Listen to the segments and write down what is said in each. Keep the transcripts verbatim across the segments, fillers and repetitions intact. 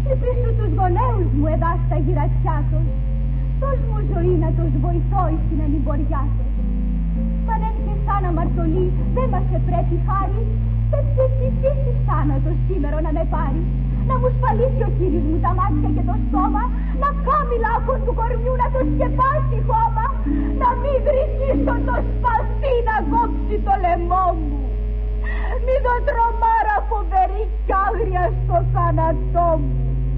Τρυπήσου τους γονέους μου εδά στα γυρατιά τους. Δώσ' μου ζωή να τους βοηθώ στην ανημποριά τους. Μα δεν και σαν αμαρτωλή δεν μας πρέπει χάρη. Δεν ψηφίσεις θάνατος σήμερα να με πάρει. Να μου σπαλίσει ο Κύριος μου τα μάτια και το στόμα. Να κάμει λάκκος του κορμιού να το σκεπάσει χώμα. Να μην βρίσκίσω το σπαθί να κόψει το λαιμό μου. Μη το τρομάρα φοβερή κι άγρια στο θάνατό μου.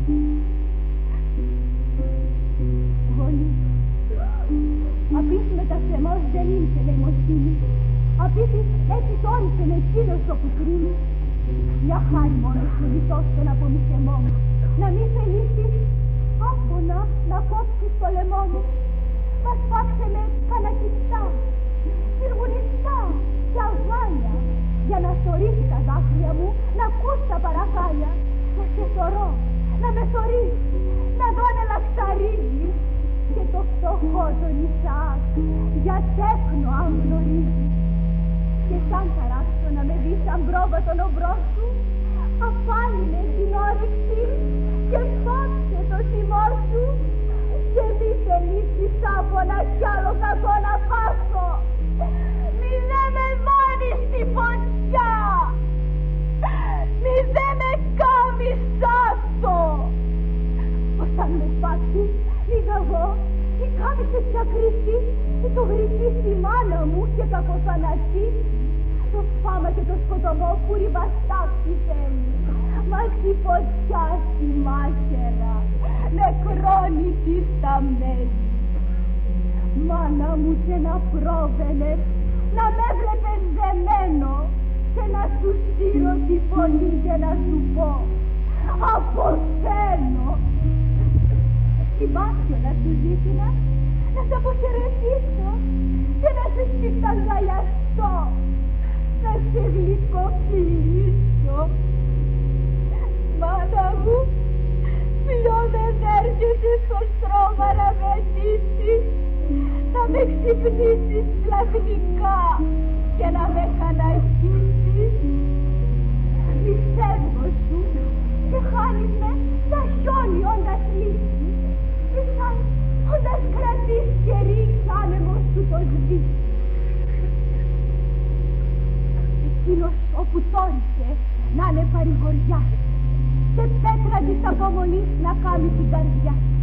Γονεί, απείς μετασεμός δεν είχε νοημοσύνη. Απείς έτσι τόνισεν εκείνος όπου κρίνει. Μια χάρη μόνο σου λιτώστον από μισεμό μου. Να μην θελήσεις άφωνα να κόψεις το λαιμό μου. Μα σφάξε με κανακιστά, πυργουνιστά και αγάλια, για να θωρείς τα δάχτυλα μου, να ακούς τα παρακάλια. Να σε θωρώ, να με θωρείς, να δω να λαξαρίζεις και το φτωχό τον Ισαάκ για τέκνο αν γνωρίζεις. Και σαν χαράξω να με δεις σαν πρόβα τον ομπρό σου, αφάνινε την όρεξη και φόψε το θυμό σου και μη θελήσεις άπονα κι άλλο κακό να πάσω. Μη δε με βάλεις στη φωτιά, μη δε με κάμεις άσο. Όταν με σπάσεις μη γαγώ, μη κάμισες πια κρίση, μη το γρυκείς τη μάνα μου και κακοθανατής. Το φάμα και το σκοτωμό που ριβαστάψησε μου, μα στη φωτιά στη μάχαιρα νεκρώνει στα μέλη. Μάνα μου και να πρόβαινες, να με βλέπες δεμένο και να σου στείλω τη φωνή και να σου πω αποθένω. Συμπάθειο να σου ζήτηνα, να σε αποχαιρετήσω και να σε στιχταγκαλιαστώ, να σε γλυκοφιλήσω. Μάνα μου, πιο δεν έρχεσαι στο στρώμα να με νύσεις, να με ξυπνήσεις πλαγνικά και να με χαναγίσεις. Πιστεύω σου και χάνεις με σαν χιόνι όντας λύσει και σαν όντας κρατείς και ρίξ άνεμος σου το σβήσει. Εκείνος όπου τόρισε να είναι παρηγοριά και πέτρα της απομονής να κάνει την καρδιά.